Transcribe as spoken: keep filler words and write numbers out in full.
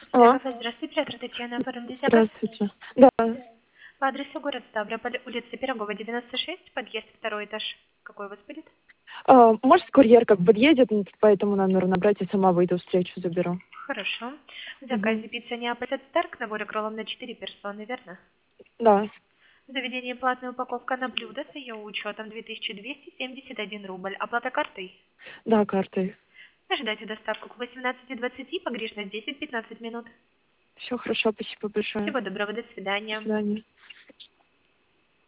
Алло. Кафе, здравствуйте, оператор Татьяна, оформите заказ. Здравствуйте. Да. По адресу город Ставрополь, улица Пирогова, девяносто шесть, подъезд, второй этаж. Какой у вас будет? А, может, курьер как подъедет, м, по этому номеру набрать, я сама выйду, встречу заберу. Хорошо. В Угу. заказе пицца Неаполь Старк, набор кролом на четыре персоны, верно? Да. Заведение платная упаковка на блюдо с ее учетом две тысячи двести семьдесят один рубль. Оплата картой? Да, картой. Ожидайте доставку к восемнадцати двадцати, погрешность десять-пятнадцать минут. Все хорошо, спасибо большое. Всего доброго, до До свидания. свидания.